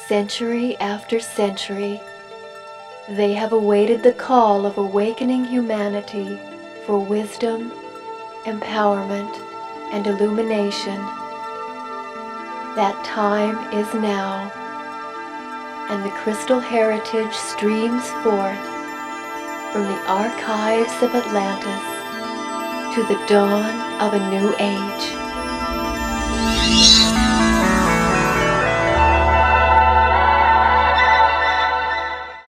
Century after century, they have awaited the call of awakening humanity for wisdom, empowerment, and illumination. That time is now, and the crystal heritage streams forth from the archives of Atlantis to the dawn of a new age.